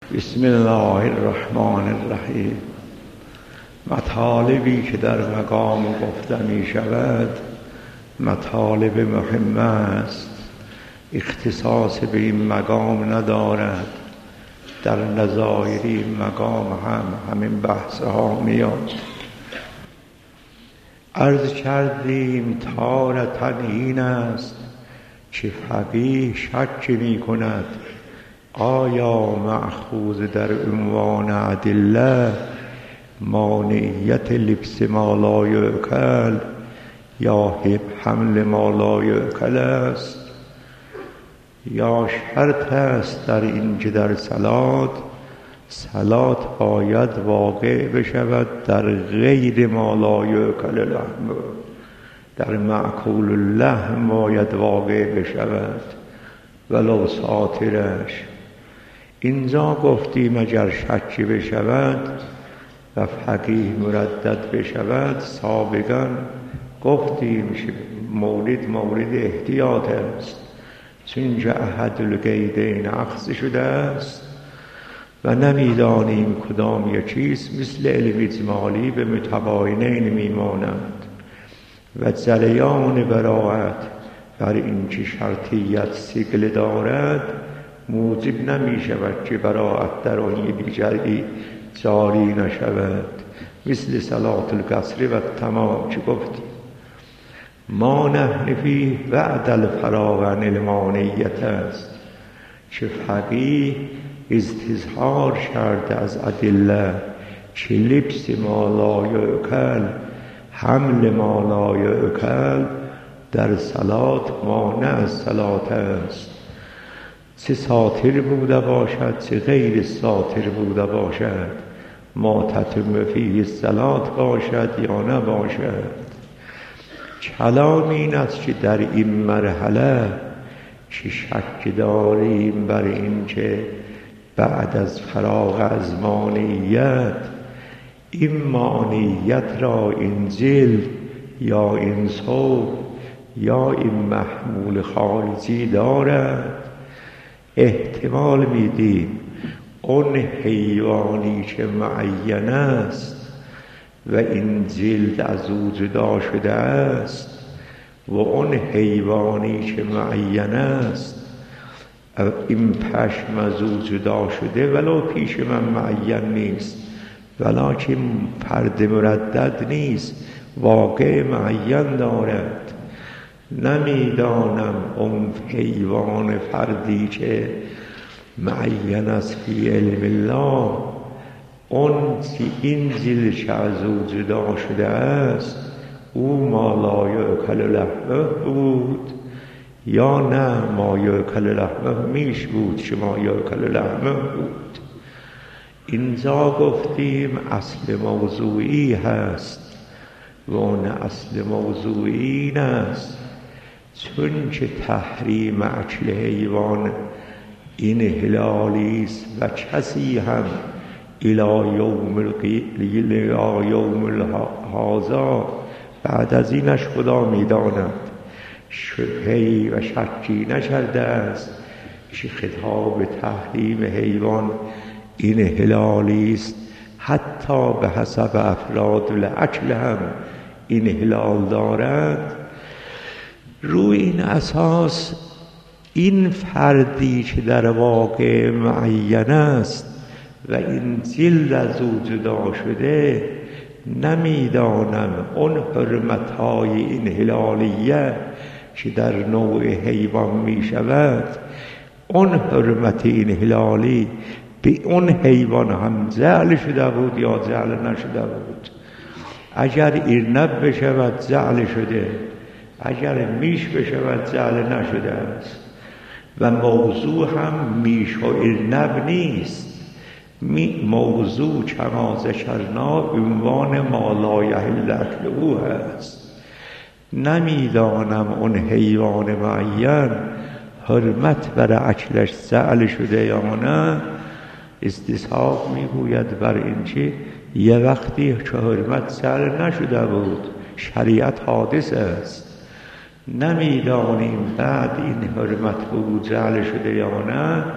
بسم الله الرحمن الرحیم. مطالبی که در مقام گفته می شود مطالب مهم است، اختصاص به این مقام ندارد. در نظایر این مقام همین بحث ها میاد. عرض کردیم تارةً این است که فقیه شک می کند آیا مأخوذ در عنوان ادله مانعیت لبس ما لا یؤکل یا حمل ما لا یؤکل است، یا شرط است در این که در صلات باید واقع بشود در غیر ما لا یؤکل لحم، در مأکول اللحم باید واقع بشود ولو ساطرش. اینجا گفتیم اگر شکی بشود و فقیه مردد بشود، سابقا گفتیم مورد احتیاط است، چون که احد القیدین اخذ شده است و نمیدانیم کدام یکیست. مثل علم اجمالی به متباینین میماند و جریان براءت بر این که شرطیت ثقل دارد موجب نمی شود که براءت در آن دیگری جاری نشود، مثل صلاة القصر و تمام که گفتیم. ما نحن فیه بعد الفراغ عن المانعیت است که فقیه استظهار کرده از ادله که لبس ما لا یؤکل، حمل ما لا یؤکل در صلات مانع از صلات است، چه ساتر بوده باشد چه غیر ساتر بوده باشد، ما تتم فیه الصلات باشد یا نباشد. کلام این است که در این مرحله که شک داریم بر این که بعد از فراغ از مانعیت این مانعیت را این جلد یا این ثوب یا این محمول خارجی دارد، احتمال میدیم اون حیوانی که معین است و این جلد از او جدا شده است و اون حیوانی که معین است این پشم از او جدا شده ولو پیش من معین نیست، ولکن فرد مردد نیست، واقع معین دارد. نمیدانم اون حیوان فردی که معین است فی علم الله اون این جلد از او جدا شده است او ما لا یؤکل لحمه بود یا نه ما یؤکل لحمه میش بود که ما یؤکل لحمه بود. اینجا گفتیم اصل موضوعی هست و اون اصل موضوعی این است چون که تحریم اکل حیوان این حلالی است و کسی هم الی یوم هذا بعد از اینش خدا میداند شبهی و شکی نکرده است که خطاب تحریم حیوان این حلالی است، حتی به حسب افراد الاکل هم این حلال دارد. روی این اساس این فردی که در واقع معین است و این جلد از او جدا شده، نمیدانم اون حرمتهای این حلالیه که در نوع حیوان می شود اون حرمت این حلالی به اون حیوان هم جعل شده بود یا جعل نشده بود. اگر ارنب بشود جعل شده، اگر میش بشود جعل نشده است. و موضوع هم میش و ارنب نیست، موضوع کما ذکرنا عنوان ما لا یحل اکله هست. نمیدانم اون حیوان معین حرمت بر اکلش جعل شده یا نه. استصحاب میگوید بر این که یه وقتی که حرمت جعل نشده بود، شریعت حادث است، نمیدانیم بعد این حرمت به او جعل شده یا نه.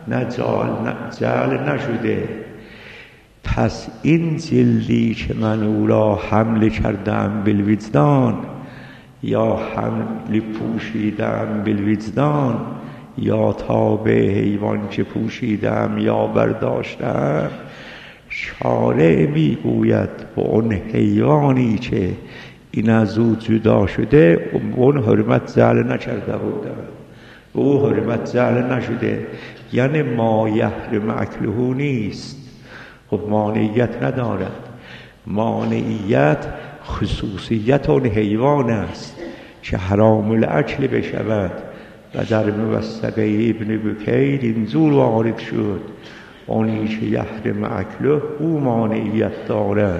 نه جعل نشده. پس این جلدی که من او را حمل کردم بالوجدان، یا حمل پوشیدم بالوجدان، یا تابع حیوان که پوشیدم یا برداشتم، شارع میگوید به اون حیوانی که این از او جدا شده اون حرمت جعل نکرده بودم، او حرمت جعل نشده. یعنی ما یحرم اکله نیست، خب مانعیت ندارد. مانعیت خصوصیت اون حیوان است که حرام الاکل بشود و در موثقه ابن بکیر اینجور وارد شد اونی که یحرم اکله او مانعیت دارد.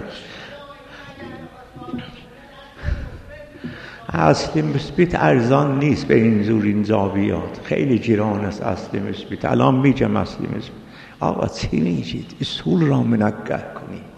اصل مثبت ارزان نیست به اینجور اینجا بیاد، خیلی گران است اصل مثبت. الان میگم اصل مثبت آقا چی میگید؟ اصول را منقه کنید.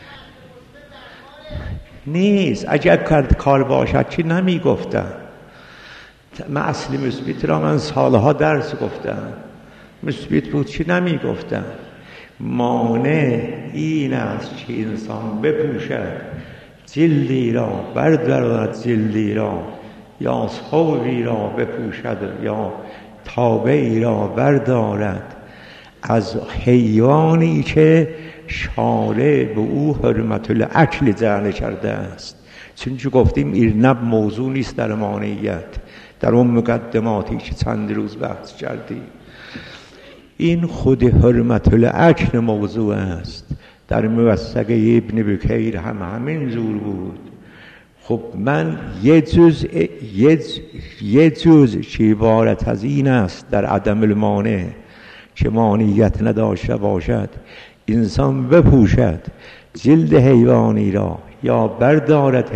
نیست، اگر کار باشد چی نمیگفتم. من اصل مثبت را من سالها درس گفتم، مثبت بود چی نمیگفتم. مانع این است که انسان بپوشد جلدی را، بردارد جلدی را، یا ثوبی را بپوشد یا تابعی را بردارد از حیوانی که شارع به او حرمت الاکل جعل کرده است. چون گفتیم ارنب موضوع نیست در مانعیت، در اون مقدماتی که چند روز بحث کردیم. این خود حرمت الاکل موضوع است. در موثقه ابن بکیر هم همین جور بود. خب من یه جز که عبارت از این است در عدم المانع که مانعیت نداشته باشد انسان بپوشد جلد حیوانی را یا بردارد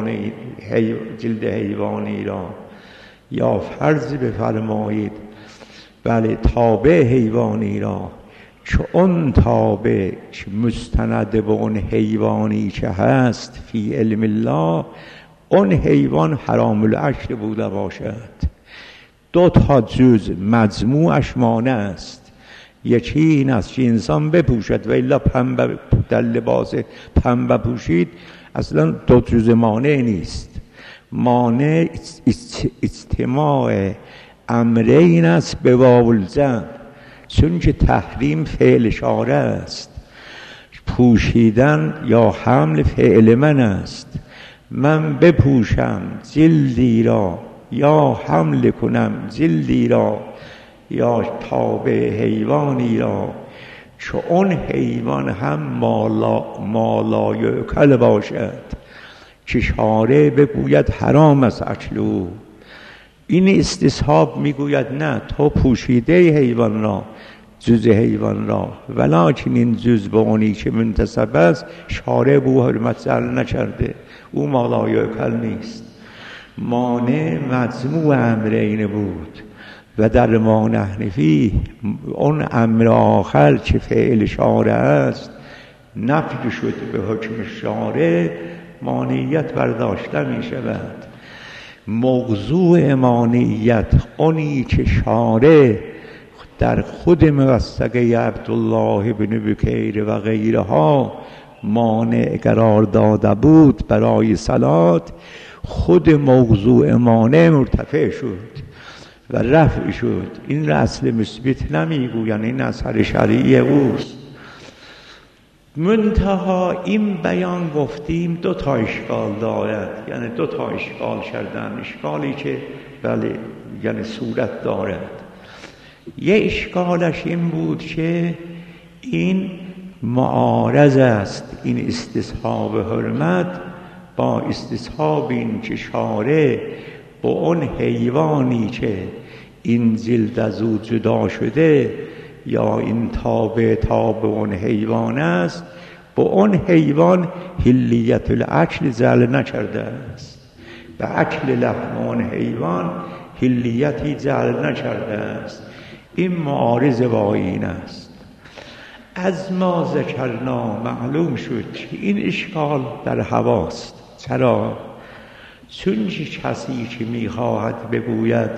جلد حیوانی را، یا فرض بفرمایید بله تابع حیوانی را، که اون تابع که مستند به اون حیوانی که هست فی علم الله اون حیوان حرام الاکل بوده باشد. دو تا جز مجموعش مانع است. یکی این است که انسان بپوشد و الا پنبه در لباس پنبه پوشید اصلا دو جز مانع نیست. مانع اجتماع امرین است به واو الجمع، چون که تحریم فعل شارع است، پوشیدن یا حمل فعل من است. من بپوشم جلدی را یا حمل کنم جلدی را یا تابع حیوانی را که اون حیوان هم مالا یؤکل باشد که شارع بگوید حرام است اکلو. این استصحاب میگوید نه، تو پوشیده حیوان را، جز حیوان را، ولکن این جز به اونی که منتسب است شارع به حرمت جعل نکرده، او مالا یؤکل نیست. مانع مجموع امرین بود و در ما نحن فیه اون امر آخر که فعل شارع است نفی شد به حکم شارع، مانعیت برداشته می شود. موضوع مانعیت اونی که شارع در خود موثقه عبدالله بن بکیر و غیرها مانع قرار داده بود برای صلات، خود موضوع مانع مرتفع شد و رفع شد. این را اصل مثبت نمیگویند، این اثر شرعی اوست. منتها این بیان گفتیم دو تا اشکال دارد، یعنی دو تا اشکال کردن. اشکالی که بله یعنی صورت دارد. یه اشکالش این بود که این معارض است، این استصحاب حرمت با استصحاب این که شارع با اون حیوانی که این جلد از او جدا شده یا این تابع اون حیوان است، با اون حیوان حلیت الاکل جعل نکرده است. به اکل لحم اون حیوان حلیتی جعل نکرده است. این معارض با این است. از ما ذکرنا معلوم شد که این اشکال در هواست. چرا؟ چون کسی که میخواهد بگوید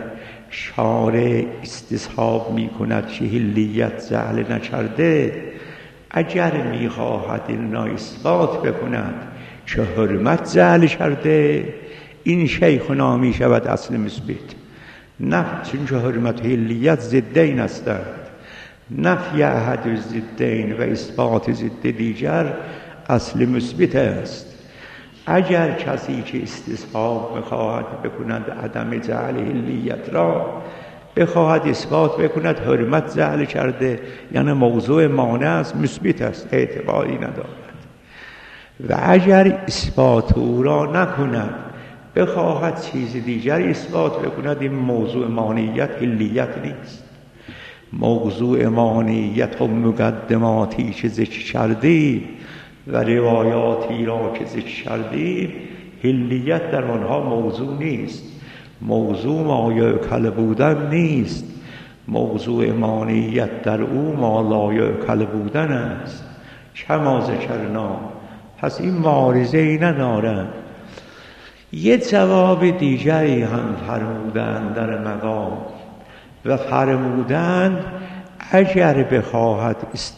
شارع استصحاب می کند که حلیت زعل نکرده، اگر می خواهد این را اثبات بکند که حرمت زعل کرده، این شیخنا می شود اصل مثبت. نه، چون که حرمت حلیت ضدین هستند. نفی احد ضدین و اثبات ضد دیگر اصل مثبت است. اگر کسی که استصحاب بخواهد بکند عدم جعل حلیت را، بخواهد اثبات بکند حرمت جعل کرده، یعنی موضوع مانع است، مثبت است، اعتباری ندارد. و اگر اثبات او را نکند، بخواهد چیز دیگر اثبات بکند، این موضوع مانعیت حلیت نیست. موضوع مانعیت و مقدماتی که ذکر کردیم و روایاتی را که ذکر کردیم، حلیت در آنها موضوع نیست. موضوع ما یعقل بودن نیست. موضوع مانعیت در او ما لا یعقل بودن است. کما ذکرنا. پس این معارضه ای ندارد. یه جواب دیگری هم فرمودند در مقام و فرمودند اگر بخواهد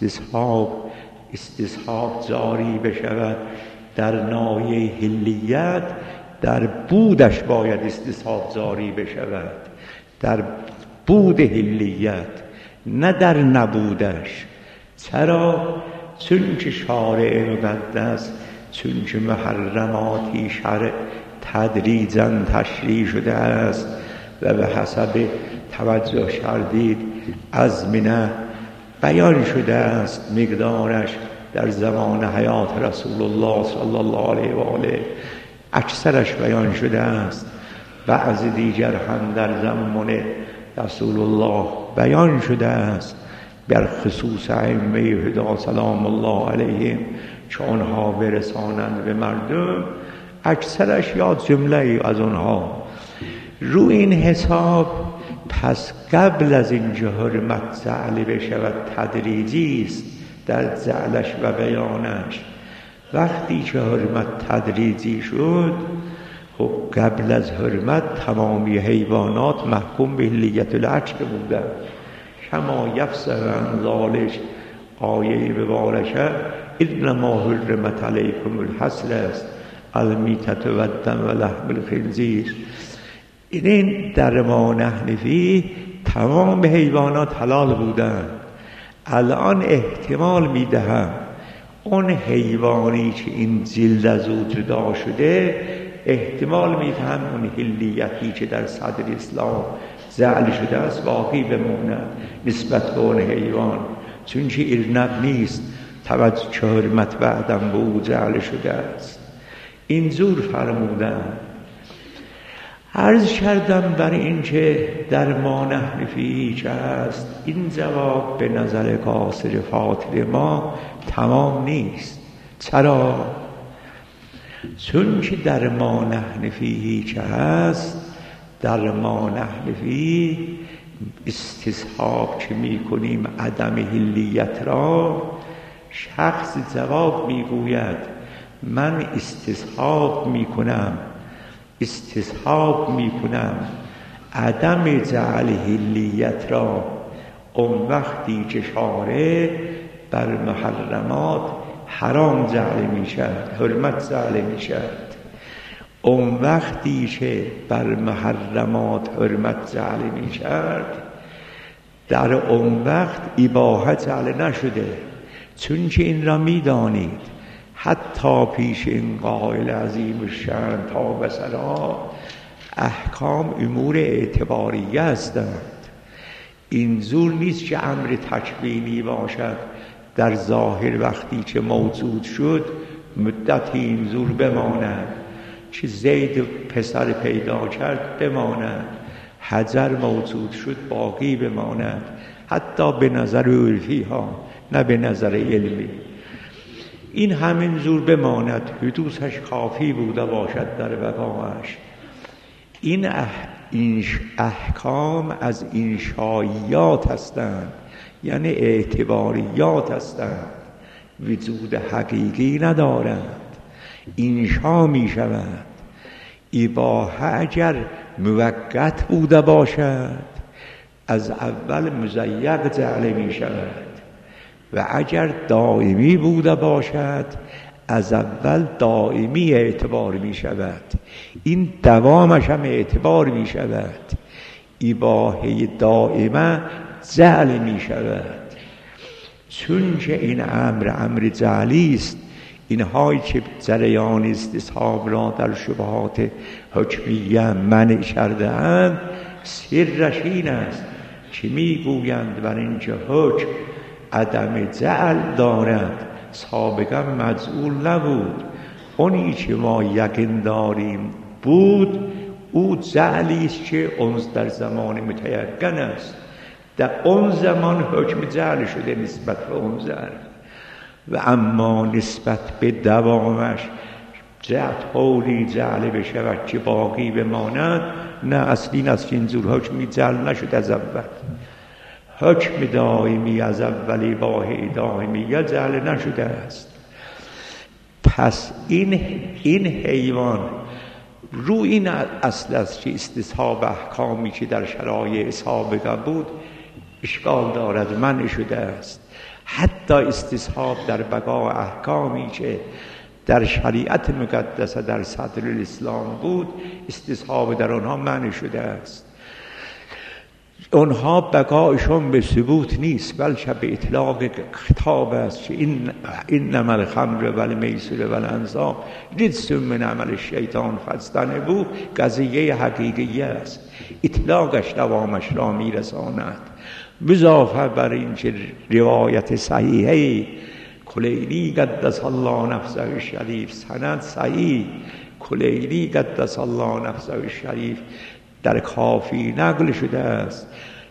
استصحاب جاری بشود در ناحیه حلیت، در بودش باید استصحاب جاری بشود، در بود حلیت، نه در نبودش. چرا؟ چون که شارع مقدس، چون که محرماتی شرع تدریجاً تشریع شده است و به حسب توجه کردید ازمنه بیان شده است، مقدارش در زمان حیات رسول الله صلی الله علیه و آله اکثرش بیان شده است، بعض دیگر هم در زمان رسول الله بیان شده است، بر خصوص ائمه هدا سلام الله علیهم که آنها برسانند به مردم، اکثرش یا جمله از آنها. رو این حساب پس قبل از اینکه حرمت جعل بشود تدریجی است در جعلش و بیانش. وقتی که حرمت تدریجی شد، خب قبل از حرمت تمامی حیوانات محکوم به حلیت العجل بودند. کما یفسر عن ذالک آیه مبارکه انما حرمت علیکم الحصر است المیتة و الدم و لحم الخنزیر. این در ما نحن فیه تمام حیوانات حلال بودند. الان احتمال میدهم اون حیوانی که این جلد از او جدا شده، احتمال میدهم اون حلیتی که در صدر اسلام جعل شده است باقی بماند نسبت به اون حیوان، چون که ارنب نیست، توجه که حرمت بعدم به او جعل شده است. اینجور فرمودن. عرض کردم بر این که در ما نحن فیه چه است، این جواب به نظر قاصر فاطر ما تمام نیست. چرا؟ چون که در ما نحن فیه چه است، در ما نحن فیه استصحاب که می کنیم عدم حلیت را، شخص جواب می گوید من استصحاب می کنم عدم جعل حلیت را، اون وقتی که شارع بر محرمات حرام جعل می شد، حرمت جعل می شد. اون وقتی که بر محرمات حرمت جعل می شد، در اون وقت اباحت جعل نشده. چون که این را می دانید حتی پیش این قائل عظیم الشأن تا بسرا احکام امور اعتباریه هستند. اینجور نیست که امر تکوینی باشد در ظاهر وقتی که موجود شد مدتی اینجور بماند، که زید پسر پیدا کرد بماند، حجر موجود شد باقی بماند، حتی به نظر عرفی ها نه به نظر علمی. این همین زور بماند، حدوثش کافی بوده باشد در بقایش. این احکام از انشاییات هستند، یعنی اعتباریات هستند، وجود حقیقی ندارند، انشا می شوند. اباحه اگر موقت بوده باشد از اول مزیق جعل می شود و اگر دائمی بوده باشد از اول دائمی اعتبار می شود. این دوامش هم اعتبار می شود. اباحه دائمه جعل می شود. چون که این امر جعلی است، اینهایی که جریان استصحاب را در شبهات حکمیه منع کرده اند، سرش این است که میگویند بر اینکه حکم عدم جعل دارد، سابقا مجعول نبود. اونی که ما یقین داریم بود، او جعلی است که اون در زمان متیقن است. در اون زمان حکم جعل شده نسبت به اون ظرف، و اما نسبت به دوامش طوری جعل بشود که باقی بماند، نه، اصلی اینجور حکمی جعل نشد از اول. حکم دائمی از اول اباحه دائمیه جعل نشده است. پس این حیوان رو این اصل است که استصحاب احکامی که در شرایع سابقه بود اشکال دارد، منع شده است. حتی استصحاب در بقا احکامی که در شریعت مقدسه در صدر الاسلام بود، استصحاب در آنها منع شده است. اونها بقایشون به ثبوت نیست، بلکه به اطلاق خطاب است که انما الخمر والمیسر والانصاب رجس من عمل الشیطان فاجتنبوه، قضیه حقیقی است. اطلاقش دوامش را میرساند. بضافه بر این که روایت صحیحه کلینی قدس الله نفسه الشریف، سند صحیح کلینی قدس الله نفسه الشریف در کافی نقل شده است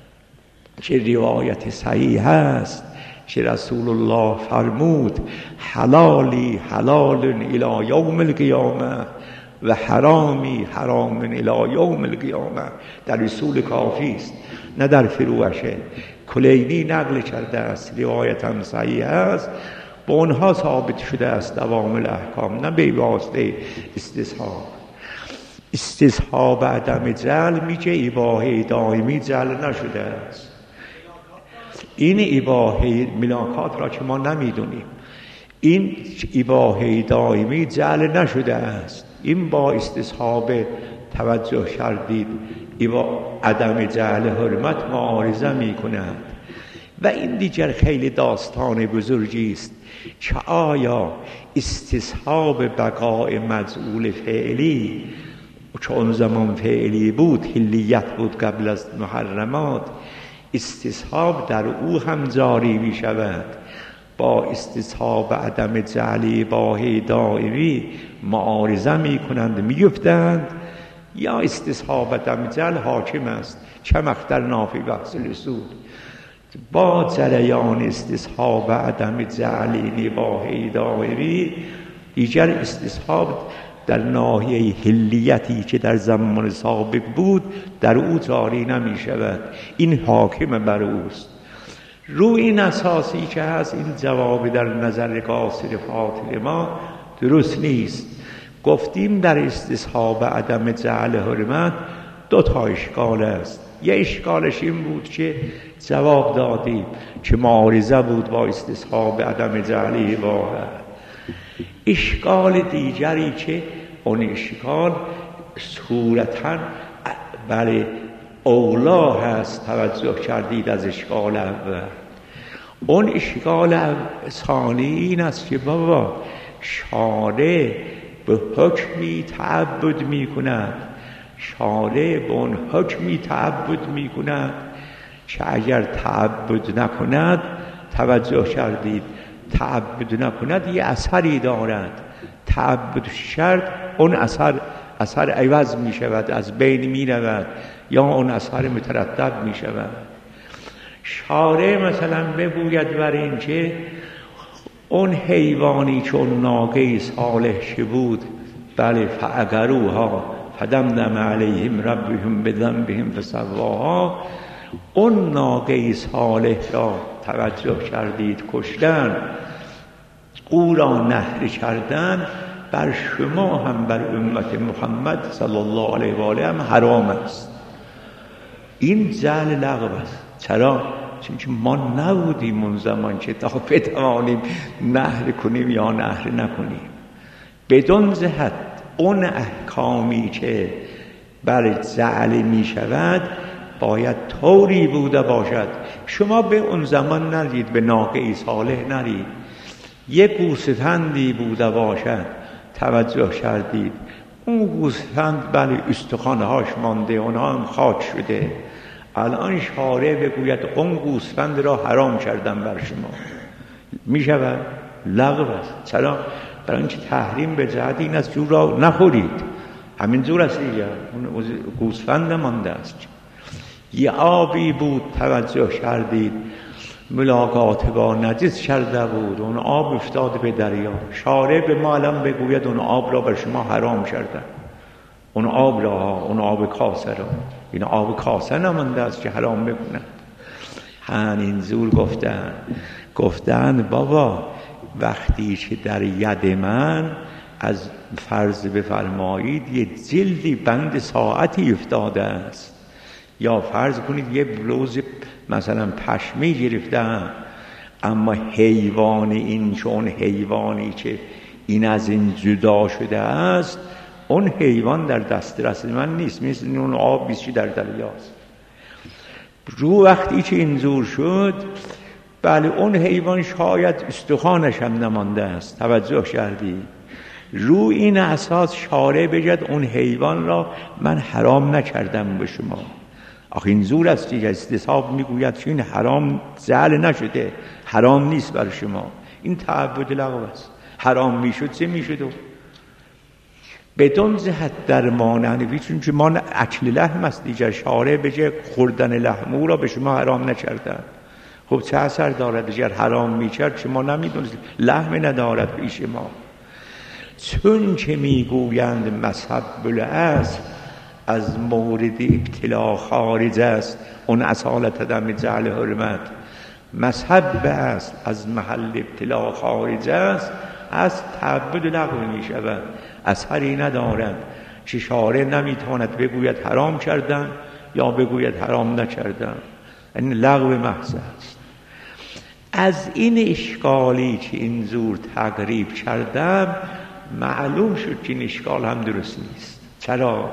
که روایت صحیح است که رسول الله فرمود حلالی حلال الی یوم القیامه و حرامی حرام الی یوم القیامه. در رسول کافی است، نه در فروعشه. کلینی نقل کرده است، روایت هم صحیح است، با اونها ثابت شده است دوام الاحکام، نه به واسطه استصحاب. استصحاب عدم جعل میگه اباحه دائمی جعل نشده است. این اباحه ملاکات را که ما نمیدونیم، این اباحه دائمی جعل نشده است. این با استصحاب توجه کردید عدم جعل حرمت معارضه می کند. و این دیگر خیلی داستان بزرگی است که آیا استصحاب بقای مجعول فعلی که اون زمان فعلی بود، حلیت بود قبل از محرمات، استصحاب در او هم جاری می شود. با استصحاب عدم جعل اباحه دائمی معارضه می کنند، می گفتند یا استصحاب عدم جعل حاکم است، چمخ در نافی بحث الاسود. با جریان استصحاب عدم جعل اباحه دائمی دیگر استصحاب در ناحیه حلیتی که در زمان سابق بود در او جاری نمی شود. این حاکم بر اوست. روی این اساسی که هست، این جواب در نظر قاصر فاطر ما درست نیست. گفتیم در استصحاب عدم جعل حرمت دو تا اشکال است. یه اشکالش این بود که جواب دادیم که معارضه بود با استصحاب عدم جعل اباحه. اشکال دیگری که اون اشکال صورتاً بله اولا هست توجه کردید از اشکال اول. اون اشکال ثانی این است که بابا شارع به حکمی تعبد می کند، شارع به اون حکمی تعبد می کند که اگر تعبد نکند، توجه کردید تعبد نکند یه اثری دارد. تعبد شرط اون اثر عوض می شود، از بین می رود، یا اون اثر مترتب می شود. شارع مثلا بگوید بر این که اون حیوانی چون ناقه صالح بود، بله فعقروها فدمدم علیهم ربهم بذنبهم فسواها، اون ناقه صالح را توجه کردید کشتن، او را نحر کردن، بر شما هم بر امت محمد صلی الله علیه و آله هم حرام است. این جعل لغو است. چرا؟ چون ما نبودیم اون زمان که تا بتوانیم نهر کنیم یا نهر نکنیم. بدون جهت اون احکامی که بر جعل می شود باید طوری بوده باشد. شما به اون زمان نرید، به ناقه صالح نرید، یه گوسفندی بوده باشد، توجه کردید اون گوسفند بله استخوانهاش مانده، اونها هم خاک شده، الان شارع بگوید اون گوسفند را حرام کردم بر شما، می شود؟ لغو است. چرا؟ برای اینکه تحریم به جهت این است جور را نخورید، همین جور است دیگه، اون گوسفند مانده است. یه آبی بود توجه کردید ملاقات با نجس کرده بود، اون آب افتاد به دریا، شارع به ما الان بگوید اون آب را بر شما حرام کرده، اون آب را، اون آب کاسه را، این آب کاسه نمانده است که حرام بکنند. همین زور گفتن بابا وقتی که در ید من از فرض بفرمایید یه جلدی بند ساعتی افتاده است، یا فرض کنید یه بلوز مثلا پشمی گرفتم، اما حیوان این چون حیوانی که این از این جدا شده است، اون حیوان در دسترس من نیست، مثل اون آب بیشی در دریاست. رو وقتی که اینجور شد بله اون حیوان شاید استخوانش هم نمانده است، توجه کردی؟ رو این اساس شارع بگد اون حیوان را من حرام نکردم به شما. آخه این زور است که استصحاب میگوید که این حرام جعل نشده، حرام نیست بر شما، این تعبد لغو است. حرام میشد چه میشد؟ بدون جهت در مانعنوی، چون که ما اکل لحم است دیگر، شارع بجه خوردن لحم را به شما حرام نکردن. خب چه اثر دارد اگر حرام میکرد؟ شما نمیدونید لحم ندارد پیش ما. چون که میگویند مذهب بالاصل از مورد ابتلا خارج است، اون اصالت عدم جعل حرمت، مذهب به اصل از محل ابتلا خارج است، از تعبد لغو می شود، اثری ندارد که شارع نمیتواند بگوید حرام کردم یا بگوید حرام نکردم، این لغو محض است. از این اشکالی که این زور تقریب کردم معلوم شد که این اشکال هم درست نیست. چرا؟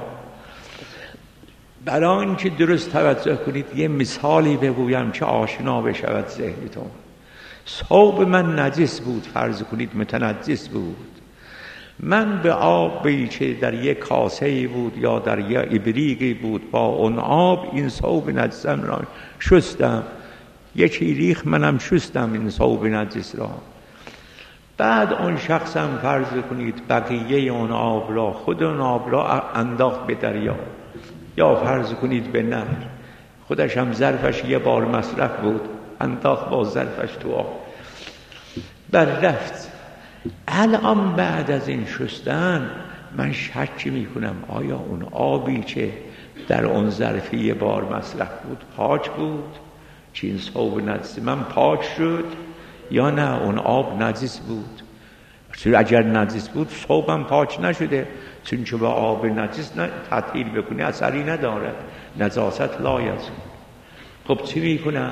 برای اینکه درست توجه کنید یه مثالی بگویم که آشنا بشود ذهنتون. ثوب من نجس بود، فرض کنید متنجس بود، من به آبی که در یک کاسه بود یا در یک ابریقی بود با اون آب این ثوب نجسم را شستم، یکی ریخ منم شستم این ثوب نجس را، بعد اون شخصم فرض کنید بقیه اون آب را، خود اون آب را انداخت به دریا یا فرض کنید به نهر، خودش هم ظرفش یه بار مصرف بود، انداخت با ظرفش تو آب رفت. الان بعد از این شستن من شک میکنم آیا اون آبی که در اون ظرف یه بار مصرف بود پاک بود که این ثوب نجس من پاک شد، یا نه اون آب نجس بود؟ اگر نجس بود ثوبم پاک نشده، چون که با آب نجس تطهیر بکنی اثری ندارد، نجاست لا یزول. خب چی میکنم؟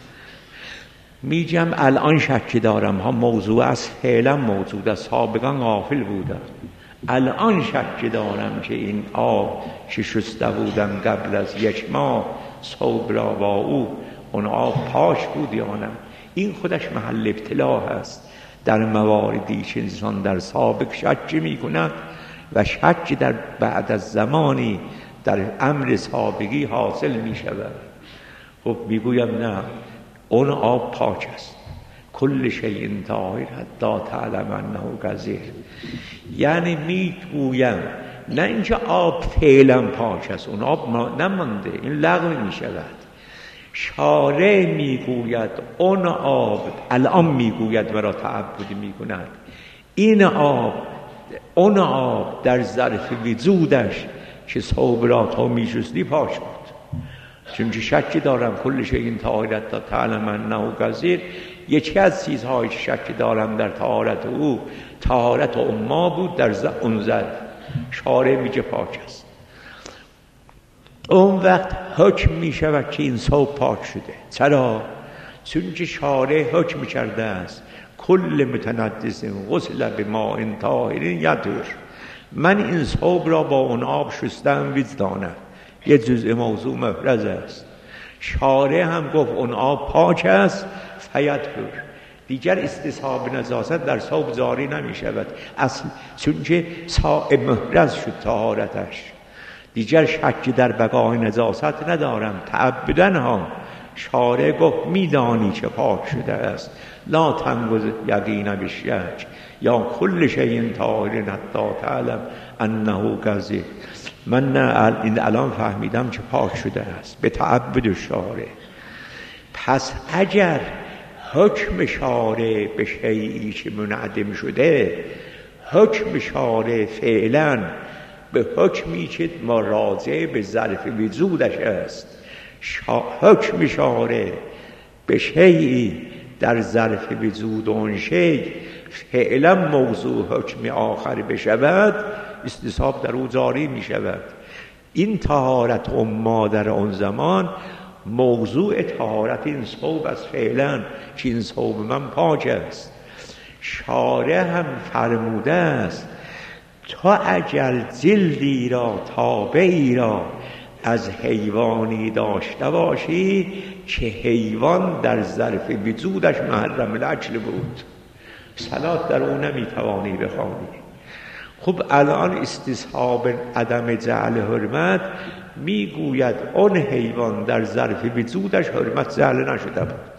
میگم الان شک دارم ها، موضوع از فعلا موجود است، سابقا غافل بودم، الان شک دارم که این آب که شسته بودم قبل از یک ماه ثوب را با اون آب پاک بود یا نه. این خودش محل ابتلا هست در مواردی که انسان در سابق شک میکند و شک در بعد از زمانی در امر سابقی حاصل میشود. خب میگویم نه، اون آب پاک است، کل شیء طاهر حتی تعلم انه قذر. یعنی میگویم نه اینکه آب فعلا پاک است، اون آب نمانده، این لغو میشود. شارع میگوید اون آب، الان میگوید مرا تعبد میکند، این آب، اون آب در ظرف وجودش که ثوب را تو میشستی پاک بود. چون که شک دارم کل شیء طاهر تا تعلم انه قذر، یکی از چیزهای شک دارم در طهارت او طهارت اما بود در اون ظرف. شارع میگه پاک است. اون وقت حکم میشود که این ثوب پاک شده. چرا؟ چون که شارع حکم کرده است کل متنجس غسل بماء طاهر یطهر. من این ثوب را با اون آب شستم وجدانم. یه جزء موضوع محرز است. شارع هم گفت اون آب پاک است فیطهر. دیگر استصحاب نجاست در ثوب جاری نمی شود اصل، چون که صائب محرز شد طهارتش. دیگر شک در بقای نجاست ندارم تعبدن ها. شارع گفت میدانی که پاک شده است. لا تنقض یقین بالشک یا کل شیء طاهر حتی تعلم انه کذب. من نه الان فهمیدم که پاک شده است به تعبد شارع. پس اگر حکم شارع به شیئی که منعدم شده، حکم شارع فعلا به حکمی که راجع به ظرف وجودش است، حکم شارع به شیئی در ظرف وجود اون شیء فعلا موضوع حکم آخر بشود، استصحاب در او جاری می شود. این طهارت اما در آن زمان موضوع طهارت این ثوب است فعلا که این ثوب من پاک است. شارع هم فرموده است تا اگر جلدی را تابعی را از حیوانی داشته باشی که حیوان در ظرف وجودش محرم الاکل بود، صلات در او نمیتوانی بخوانی. خب الان استصحاب عدم جعل حرمت میگوید اون حیوان در ظرف وجودش حرمت جعل نشده بود.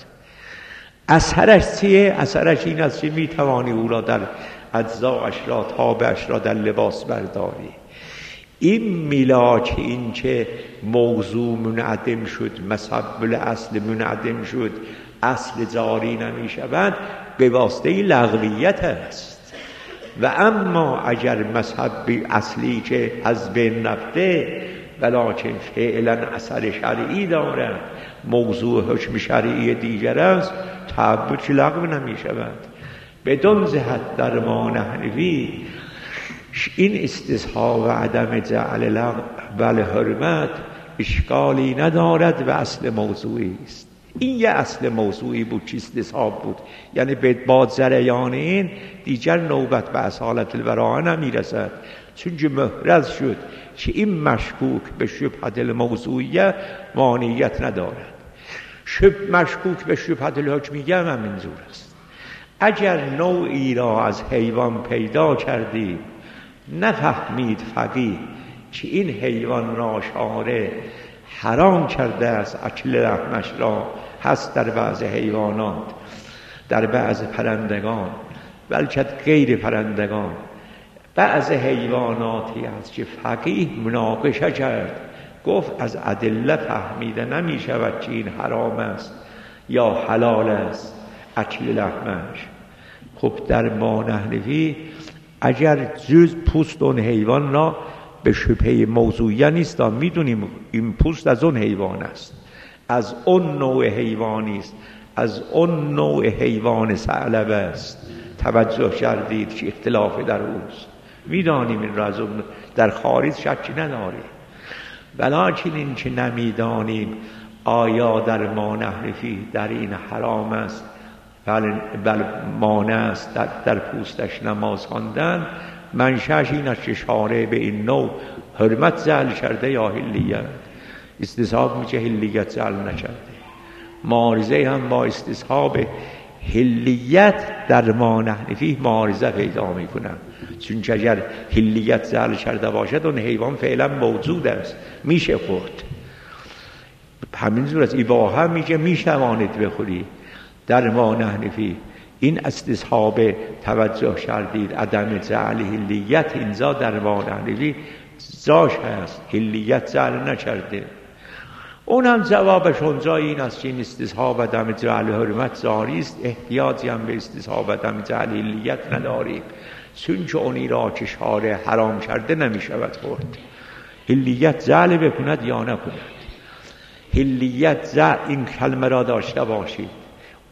اثرش چیه؟ اثرش این است که میتوانی او را در اجزاش را تابعش را در لباس برداری. این ملاک این که موضوع منعدم شد، مسبب اصل منعدم شد، اصل جاری نمی شود، به واسطه لغویت است. و اما اگر مسبب اصلی که از بین رفته ولکن فعلا اثر شرعی دارد، موضوع حکم شرعی دیگر است، تعبد لغو نمی شود. بدون جهت در ما نحوی این استصحاب و عدم جعل لغو بل حرمت اشکالی ندارد و اصل موضوعی است. این یه اصل موضوعی بود که استصحاب بود، یعنی با جریان این دیگر نوبت به اصالت البراءه نمیرسد، چون که محرز شد که این مشکوک به شبهت الموضوعیه مانعیت ندارد. مشکوک به شبهت الحکمیه هم منظور است. اگر نوعی را از حیوان پیدا کردی نفهمید فقیه که این حیوان را شارع حرام کرده است اکل لحمش را، هست در بعض حیوانات، در بعض پرندگان، بلکه غیر پرندگان بعض حیواناتی است که فقیه مناقشه کرد، گفت از ادله فهمیده نمی شود که این حرام است یا حلال است اکل لحمش. خب در ما نحنفی اگر جز پوست اون حیوان را به شبهه موضوعیه نیست، میدونیم این پوست از اون حیوان است، از اون نوع حیوانی است، از اون نوع حیوان ثعلبه است. توجه کردید که اختلاف در اوست، میدانیم این را، از اون در خارج شکی نداریم. ولکن این که نمیدانیم آیا در ما نحرفی در این حرام است بل مانع است در پوستش نماز خواندن، منشأش این است که شارع به این نوع حرمت جعل کرده یا حلیت. استصحاب میشه حلیت جعل نکرده. معارضه هم با استصحاب حلیت در ما نحنفی معارضه پیدا میکنن، چون اگر حلیت جعل کرده باشد اون حیوان فعلا موجود است، میشه خورد. همین جور از اباحه میگه میشوانید بخوری. در ما نحنفی این استصحاب توجه کردید عدم جعل حلیت اینجا در ما نحنفی جاش هست، حلیت جعل نکرده. اونم جوابش اونجا این است که این استصحاب عدم جعل حرمت جاری است، احتیاجی هم به استصحاب عدم جعل حلیت نداریم، چون که اونی را که شارع حرام کرده نمی شود خورد. حلیت جعل بکند یا نکند، حلیت جعل این کلمه را داشته باشید.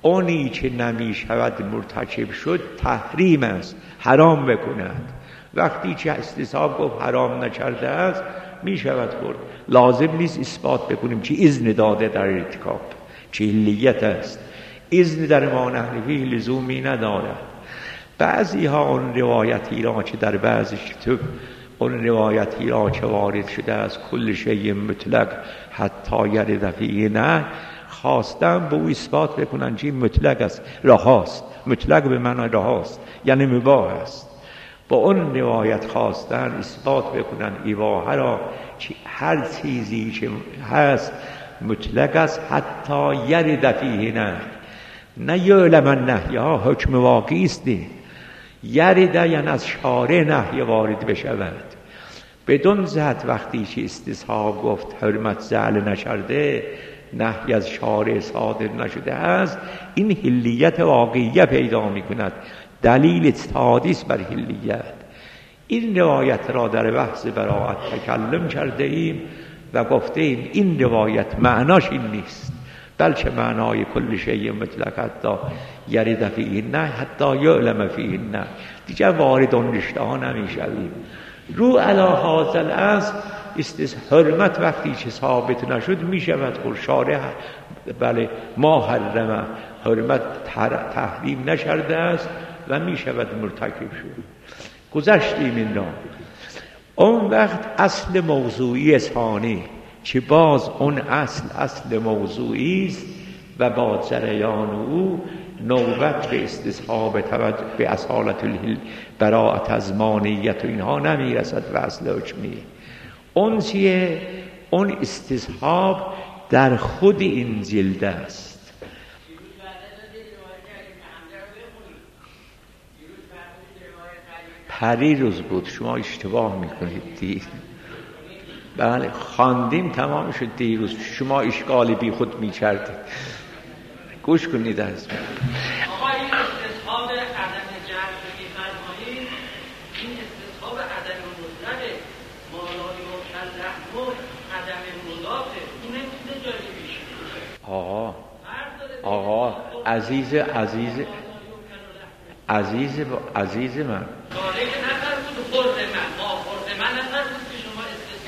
اونی که نمی شود مرتکب شد تحریم است، حرام بکند. وقتی که استصحاب گفت حرام نکرده است می شود خورد. لازم نیست اثبات بکنیم که اذن داده در ارتکاب، چه حلیت است. اذن در ما نحن فیه لزومی ندارد. بعضی ها اون روایتی را که در بعضی کتب اون روایتی را که وارد شده از کل شیء مطلق حتی یرد فیه نه، خواستن به او اثبات بکنن که مطلق است، رهاست. مطلق به معنی رهاست یعنی مباح است. با اون روایت خواستن اثبات بکنن ایواها را که هر چیزی که هست مطلق است حتی یرد فیه نه یعلم النهی ها حکم واقعی است. یرد یعنی از شارع نهی وارد بشود. بدون ذات وقتی که استصحاب گفت حرمت زعل نشرده، نهی از شارع صادر نشده است، این حلیت واقعیه پیدا می کند، دلیل تادیس بر حلیت. این روایت را در بحث براءت تکلم کرده ایم و گفته ایم این روایت معناش این نیست، بلکه معنای کل شیء مطلق حتی یرد فیه نه حتی یعلم فیه نه، دیگه وارد اون رشته ها نمیشویم. رو علی هذا الاصل حرمت وقتی که ثابت نشد می شود خود شارع بله ما حرمه، حرمت تحریم نشرده است و می شود مرتکب شد. گذشتیم این را. اون وقت اصل موضوعی ثانی که باز اون اصل موضوعی است و با جریان او نوبت به استصحاب به اصالت براءت از مانعیت و اینها نمیرسد و اصل حکمی. اون چیه؟ اون استصحاب در خود این جلد است. پریروز بود، شما اشتباه میکنید. بله خواندیم تمام شد دیروز، شما اشکالی بی خود میکردید. گوش کنید از من. آقا این استصحاب عدم جهل میفرمایید، این استصحاب عدم مطلق مالای مکلف و عدم مضافه، اون نمیتونه جایی بشه. آقا عزیز من داره که نفر بود خورد من ما خورد من نفر بود که شما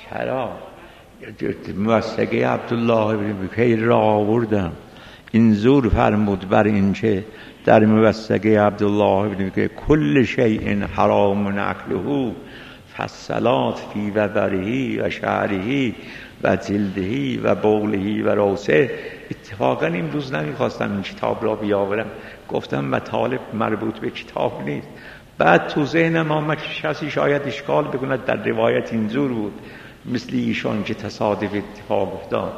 استصحاب موثقه عبدالله ابن بکیر را آوردم. این زور فرمود بر این که در موثقه عبدالله ابن بکیر کل شیء حرام اکله فالصلاة فی وبره و شعره و جلده و بوله و راسه. اتفاقا این روز نمیخواستم این کتاب را بیاورم، گفتم مطالب مربوط به کتاب نیست. بعد تو ذهنم آمد کسی شاید اشکال بکند در روایت اینجور بود، مثل ایشان که تصادف اتفاق افتاد.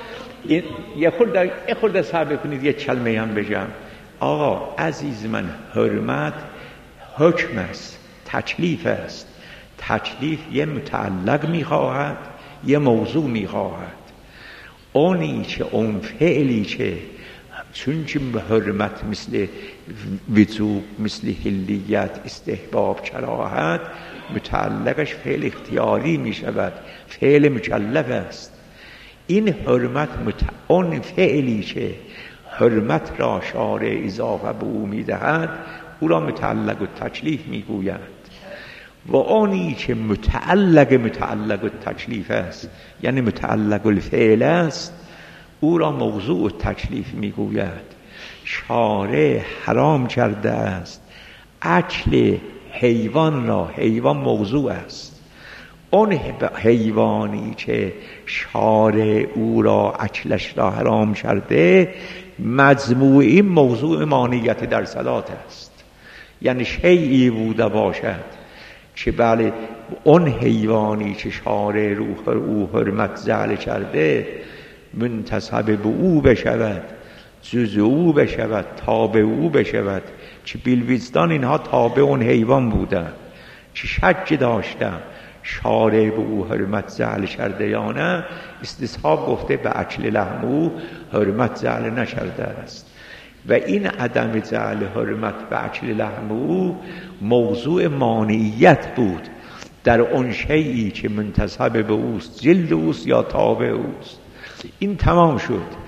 یه خورده صبر کنید یک کلمه هم بگم. آقا عزیز من، حرمت حکم است، تکلیف است. تکلیف یه متعلق میخواهد یه موضوع میخواهد. اونی که اون فعلی که چون که حرمت مثل وجوب، مثل حلیت، استحباب، کراهت، متعلقش فعل اختیاری می شود، فعل مکلف است. این حرمت اون فعلی که حرمت را شارع اضافه به او می دهد او را متعلق و تکلیف می گوید. و اونی که متعلق و تکلیف است یعنی متعلق الفعل است او را موضوع و تکلیف می گوید. شارع حرام کرده است اکل حیوان را، حیوان موضوع است. اون حیوانی که شارع او را اکلش را حرام کرده مجموعی موضوع مانعیت در صلات است. یعنی شیئی بوده باشد که بله اون حیوانی که شارع روح او حرمت زعل کرده منتسب به او بشود، جز او بشود، تابع او بشود، که بیلویزدان اینها تابع اون حیوان بودن، که شک داشتم شارع به او حرمت زعل کرده یا نه، استصحاب گفته به اکل لحم او حرمت زعل نشرده است. و این عدم جعل حرمت به اکل لحم او موضوع مانعیت بود در اون شیئی که منتسب به اوست، جلد اوست یا تابع اوست. این تمام شد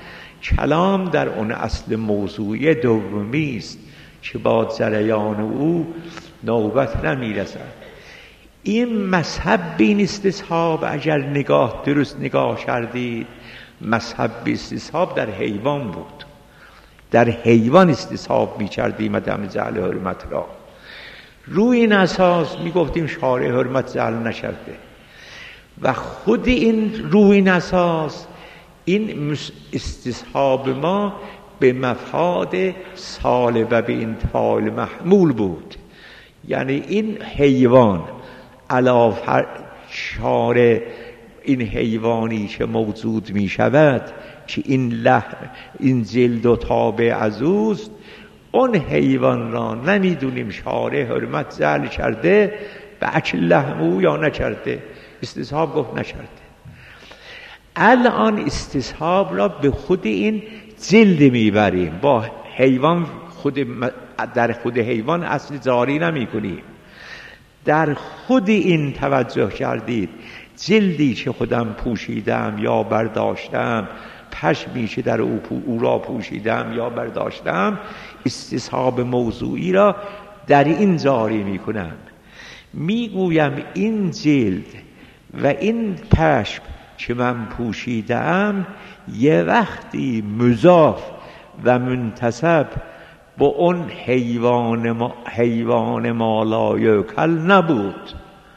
کلام در اون اصل موضوعی دومی است که با جریان او نوبت نمیرسد. این مذهب بین استصحاب اگر درست نگاه کردید، مذهب استصحاب در حیوان بود. در حیوان استصحاب می‌کردیم عدم جعل حرمت را. روی این اساس میگفتیم شارع حرمت جعل نکرده و خود این روی این اساس این استصحاب ما به مفاد سالب و به انتفاع محمول بود. یعنی این حیوان علاوه شارع این حیوانی که موجود می شود که این جلد و تابع از اوست، اون حیوان را نمیدونیم شارع حرمت جعل کرده به اکل لحمو یا نکرده. استصحاب گفت نکرده. الان استصحاب را به خود این جلد میبریم، با حیوان در خود حیوان اصل جاری نمی کنیم. در خود این توجه کردید جلدی که خودم پوشیدم یا برداشتم، پشمی که در او را پوشیدم یا برداشتم، استصحاب موضوعی را در این جاری می کنم. می گویم این جلد و این پشم که من پوشیدم یه وقتی مضاف و منتسب با اون حیوان ما لا یؤکل نبود.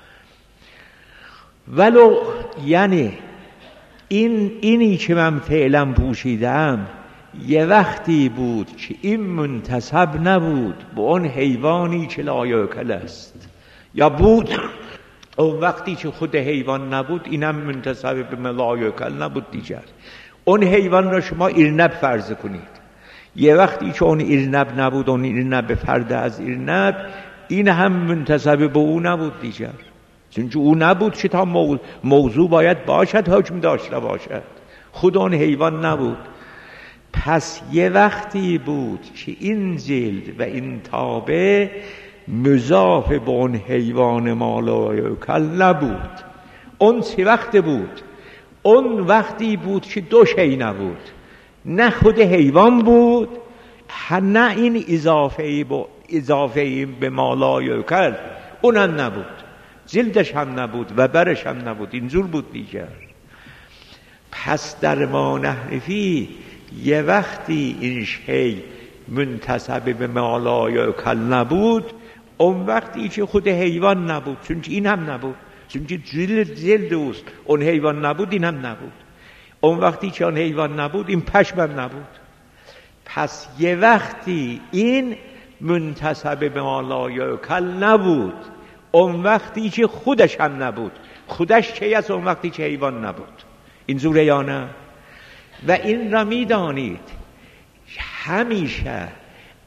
ولو یعنی اینی که من فعلا پوشیدم یه وقتی بود که این منتسب نبود به اون حیوانی که لا یؤکل است، یا بود اون وقتی که خود حیوان نبود اینم منتسب به لا یؤکل نبود دیگر. اون حیوان را شما ارنب فرض کنید، یه وقتی که اون ارنب نبود، اون ارنب فرد از ارنب، این هم منتسب به او نبود دیگر، چون او نبود که تا موضوع باید باشد حکم داشته باشد، خود اون حیوان نبود. پس یه وقتی بود که این جلد و این تابع مضاف به اون حیوان ما لا یؤکل نبود. اون چه وقت بود؟ اون وقتی بود که دو شی نبود، نه خود حیوان بود، نه این اضافه به ما لا یؤکل اونم نبود، جلدش هم نبود و برش هم نبود، اینجور بود دیگر. پس در ما نحنفی یه وقتی این شی منتسب به ما لا یؤکل نبود، اون وقتی که خود حیوان نبود، چون این هم نبود، چون جلد اوست، اون حیوان نبود این هم نبود. اون وقتی که اون حیوان نبود این پشم هم نبود. پس یه وقتی این منتسب به ما لا یؤکل نبود، اون وقتی که خودش هم نبود. خودش چه است؟ اون وقتی که حیوان نبود. این زوره یا نه؟ و این را میدانید همیشه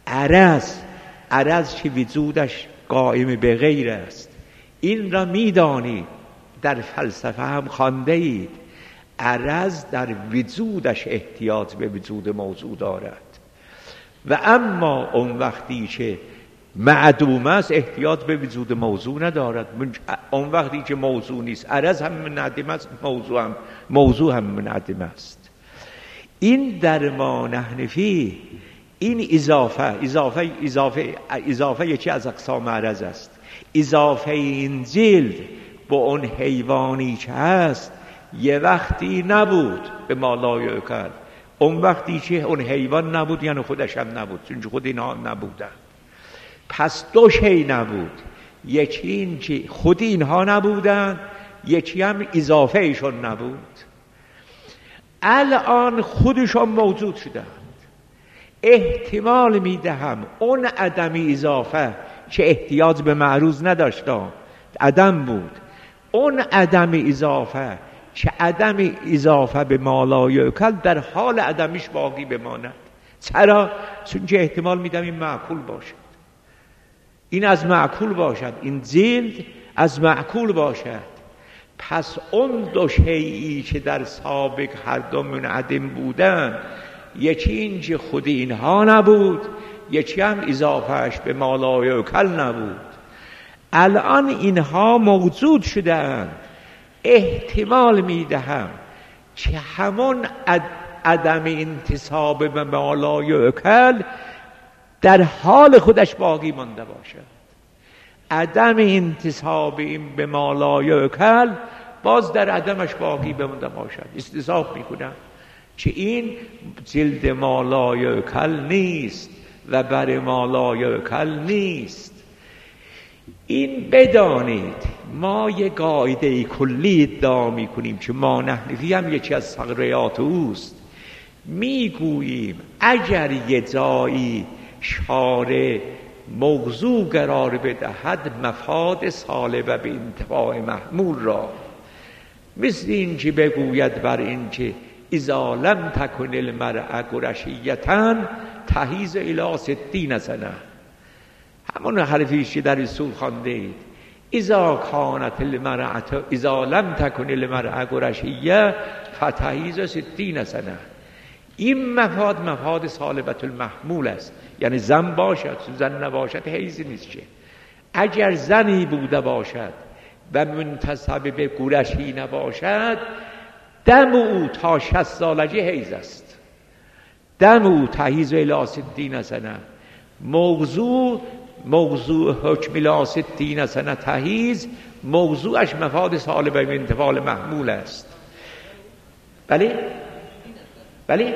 عرض که وجودش قائم به غیر است، این را میدانید در فلسفه هم خوانده اید، عرض در وجودش احتیاج به وجود موضوع دارد و اما اون وقتی که معدوم است احتیاج به وجود موضوع ندارد. اون وقتی که موضوع نیست عرض هم منعدم است، موضوع هم منعدم است. این در ما نحنفی این اضافه یکی از اقسام عرض است. اضافه این جلد با اون حیوانی که هست یه وقتی نبود به ما لا یؤکل، اون وقتی که اون حیوان نبود یعنی خودش هم نبود، چون خود اینها نبودن. پس دو شی نبود، یکی این که خود اینها نبودن، یکی هم اضافه ایشون نبود. الان خودشون موجود شدند. احتمال میدهم اون عدم اضافه که احتیاج به معروض نداشتند عدم بود، اون عدم اضافه که عدم اضافه به ما لا یؤکل در حال عدمش باقی بماند. چرا؟ چون که احتمال میدم این معقول باشد، این از معقول باشد، این جلد از معقول باشد. پس اون دو شیئی که در سابق هر دو منعدم بودن، یکی این که خود اینها نبود، یکی هم اضافهش به ما لا یؤکل نبود. الان اینها موجود شدند. احتمال میدهم که همون عدم انتساب به ما لا یؤکل در حال خودش باقی مانده باشد. عدم انتساب این به ما لا یؤکل باز در عدمش باقی بمانده باشد. استصحاب میکنم که این جلد ما لا یؤکل نیست و بر ما لا یؤکل نیست. این بدانید ما یک قاعده کلی ادعا میکنیم که ما نحنفی هم یکی از ثغرات اوست. میگوییم اگر یه جایی شارع موضوع قرار بدهد مفاد سالبه به انتفاع محمول را، مثل این که بگوید بر این که اذا لم تکن المرأة قرشیةً تحیز الی 60 سنه، همون حرفیش که در رسول خانده اید اذا کانت المرأة اذا لم تکن المرأة قرشیة فتحیز 60 سنه. این مفاد سالبت المحمول است، یعنی زن باشد، زن نباشد حیزی نیست. که اگر زنی بوده باشد و منتسب به قرشی نباشد دم او تا 60 سالگی حیز است. دم او تحیز الی 60 سنه. موضوع حکم الی 60 سنه تحیز موضوعش مفاد سالبه به انتفاع محمول است. بله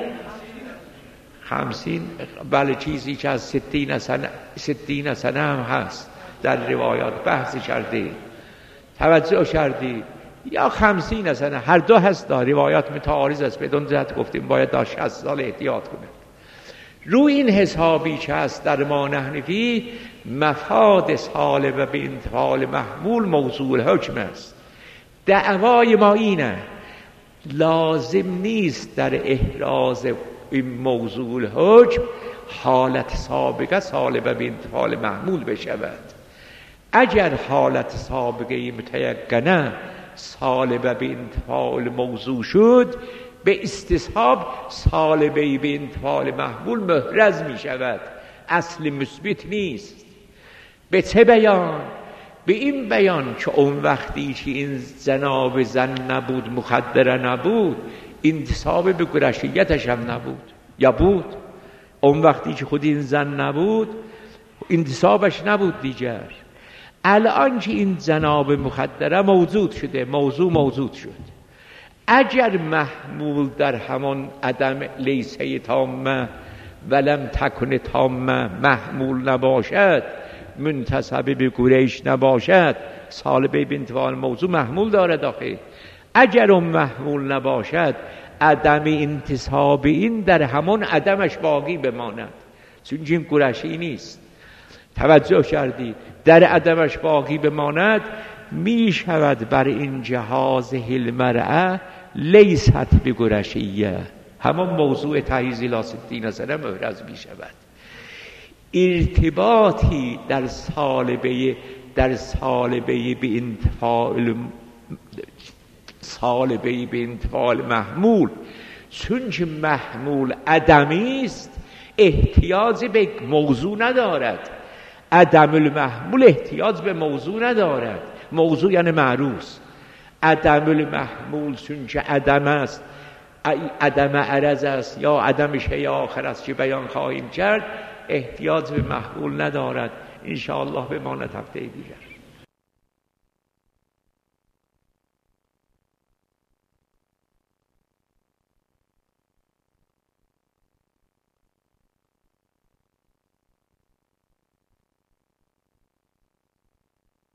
50 بله چیزی که از 60 سنه هم هست در روایات بحث کرده، توجه کردی، یا 50 سنه، هر دو هست. روایات متعارض است، بدون جهت گفتیم باید تا 60 سال احتیاط کنه. روی این حسابی که هست در ما نحنفی مفاد سالبه به انتفاع محمول موضوع حکم است. دعوای ما اینه لازم نیست در احراز این موضوع حکم حالت سابقه سالبه به انتفاع محمول بشود. اگر حالت سابقه متیقنه سالبه به انتفاع موضوع شد به استصحاب سالبه به انتفاع محمول محرز می شود، اصل مثبت نیست. به چه بیان؟ به این بیان که اون وقتی که این جناب زن نبود، مخدره نبود، انتساب به قرشیتش هم نبود، یا بود؟ اون وقتی که خود این زن نبود انتسابش نبود دیگر. الان که این جناب مخدره موجود شده، موضوع شد، اگر محمول در همان عدم لیسه تامه ولم تکن تامه محمول نباشد، منتسب به قریش نباشد، سالبه به انتفاع موضوع محمول دارد. آخه اگر اون محمول نباشد عدم انتساب این در همون عدمش باقی بماند، چون این قریشی نیست. توجه کردید؟ در عدمش باقی بماند می شود بر این جهاز المرأة لیست بقرشیه، همون موضوع تحییز الی 60 سنه محرز می شود. ارتباطی در سالبه به انتفاع محمول، چون که محمول عدمی است احتیاج به موضوع ندارد. عدم المحمول احتیاج به موضوع ندارد. موضوع یعنی معروض. عدم المحمول چون که عدم است، عدم عرض است یا عدم شیء آخر است که بیان خواهیم کرد، احتیاج به محمول ندارد. انشاءالله بماند هفته دیگر.